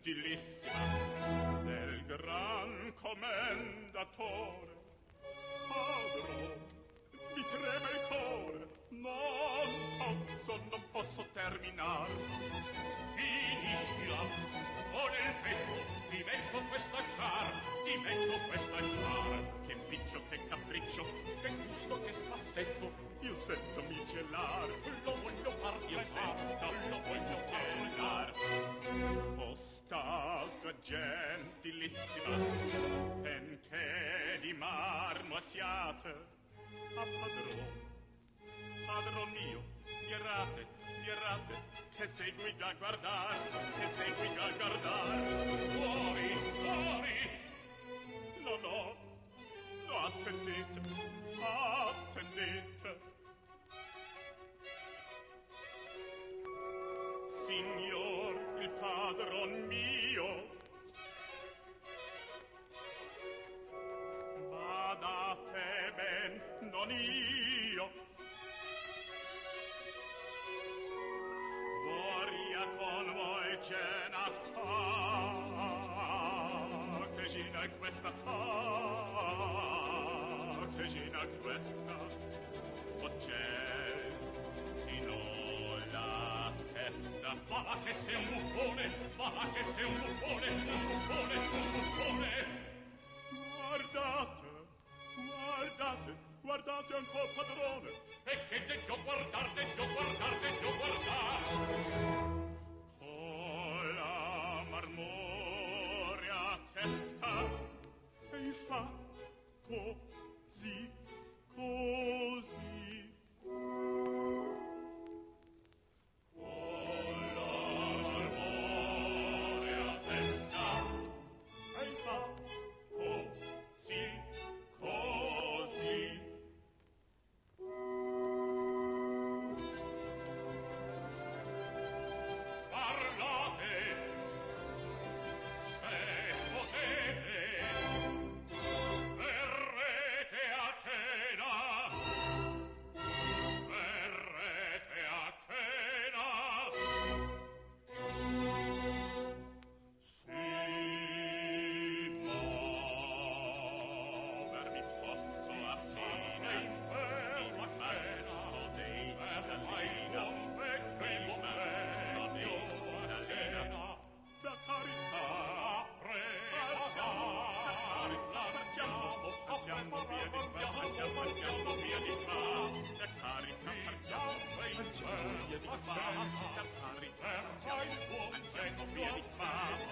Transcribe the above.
gentilissima del gran commendatore. Padro, mi trema il cuore, non posso terminare. Finiscila, o nel petto ti metto questa jar, Che impiccio, che capriccio, che gusto, che spassetto, io sento micelare, lo voglio far tremare, lo voglio far tremare. O statua gentilissima, benché di marmo siate, a padron mio, mi errate, che segui a guardar, fuori, no, attendete, signor, il padron mio, badate ben, non io, voria con voi cena, che gina è questa, che gina è questa, o c'è chi non la testa, ma che sei un buffone, guardate ancora, padrone, e che deggio guardar, con la marmorea testa, e fa così, con la marmorea testa, e fa così. Partiamo via di qua, la carica, partiamo via di qua, la carica, partiamo via di qua,